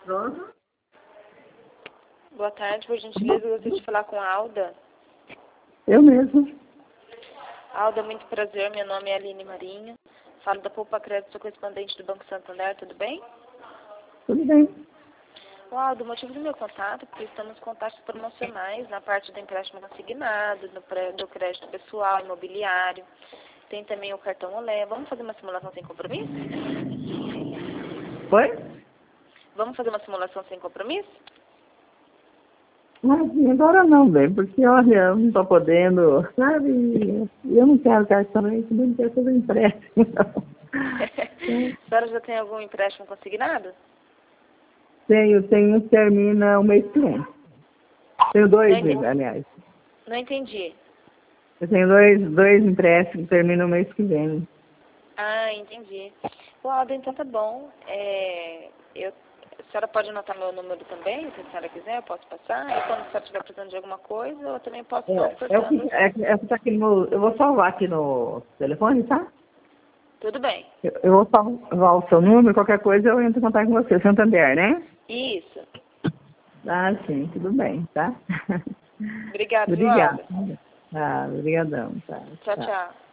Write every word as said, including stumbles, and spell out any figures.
Pronto? Boa tarde, por gentileza, eu gostaria de falar com a Alda. Eu mesmo. Alda, muito prazer, meu nome é Aline Marinho. Falo da Poupa Crédito, sou correspondente do Banco Santander, tudo bem? Tudo bem. Ô, Alda, o motivo do meu contato é porque estamos com taxas promocionais na parte do empréstimo consignado, no pré, do crédito pessoal, imobiliário. Tem também o cartão Olé. Vamos fazer uma simulação sem compromisso? Oi? Vamos fazer uma simulação sem compromisso? Mas agora não, bem, porque olha, eu não estou podendo, sabe? Eu não quero cartão, eu não quero fazer empréstimo. A senhora já tem algum empréstimo consignado? Tenho, tenho um que termina o mês que vem. Tenho dois, aliás. Não entendi. Eu tenho dois, dois empréstimos que terminam o mês que vem. Ah, entendi. Ô, Alda, então tá bom. É, eu, a senhora pode anotar meu número também, se a senhora quiser, eu posso passar. E quando a senhora estiver precisando de alguma coisa, eu também posso estar É, é o ofertando. que, é, é o que tá aqui no, eu vou salvar aqui no telefone, tá? Tudo bem. Eu, eu vou salvar o seu número, qualquer coisa eu entro em contato com você, Santander, né? Isso. Ah, sim, tudo bem, tá? Obrigada, viu, Obrigada. Alda? Ah, obrigadão, tá? Tchau, tchau.